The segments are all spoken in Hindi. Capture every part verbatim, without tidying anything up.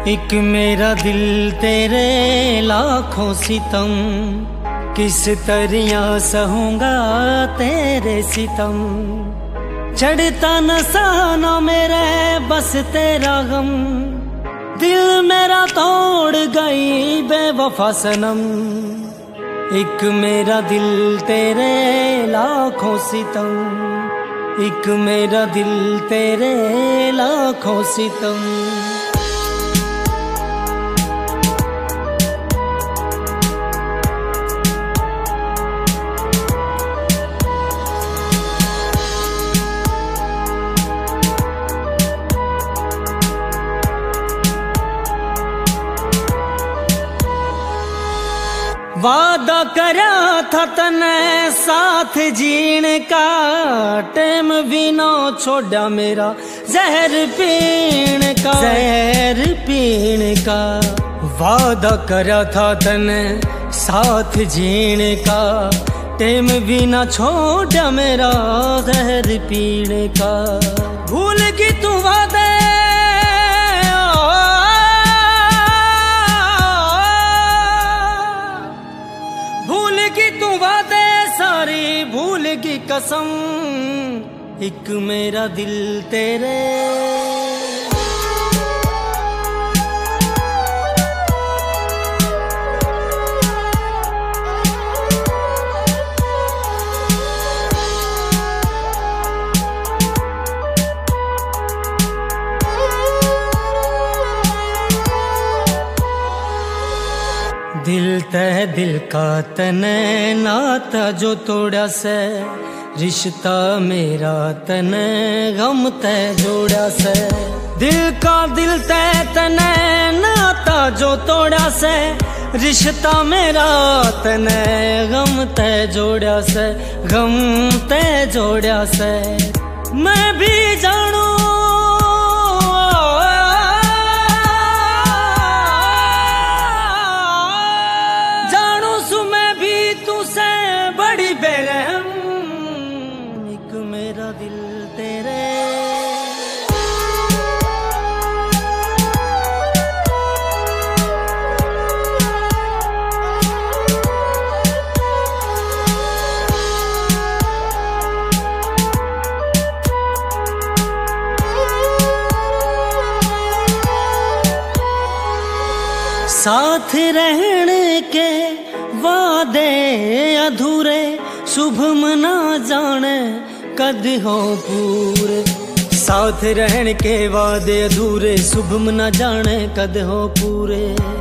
एक मेरा दिल तेरे लाखों सितम, किस तरिया सहूंगा तेरे सितम। चढ़ता नशा न मेरे बस तेरा गम, दिल मेरा तोड़ गई बेवफा सनम। एक मेरा दिल तेरे लाखों सितम, एक मेरा दिल तेरे लाखों सितम। वादा करया था तने साथ जीने का, टेम भी ना छोड़ा मेरा जहर पीने का, जहर पीने का। वादा करया था तने साथ जीने का, टेम भी ना छोड़ा मेरा जहर पीने का। भूल गई तू वादे तू वादे सारी, भूल की कसम। एक मेरा दिल तेरे दिल तह दिल का तने नाता जो तोड़ा से, रिश्ता मेरा तने गम तह जोड़ा से। दिल का दिल तह तने नाता जो तोड़ा से, रिश्ता मेरा तने गम तह जोड़ा से, गम तह जोड़ा से। मैं भी जानू बड़ी बेरहम, एक मेरा दिल तेरे साथ रहने के वादे अधूरे, शुभ मना जाने कद हो पूरे। साथ रहने के वादे अधूरे, शुभ मना जाने कद हो पूरे।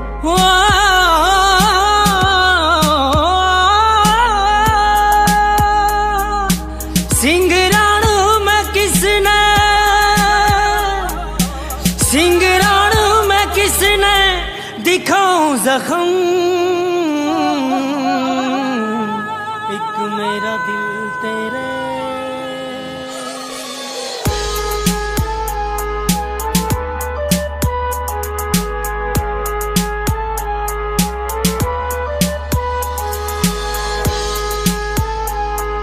सिंगराणू में किसने, सिंगराणू में किसने दिखाऊं जख्म। एक मेरा दिल तेरे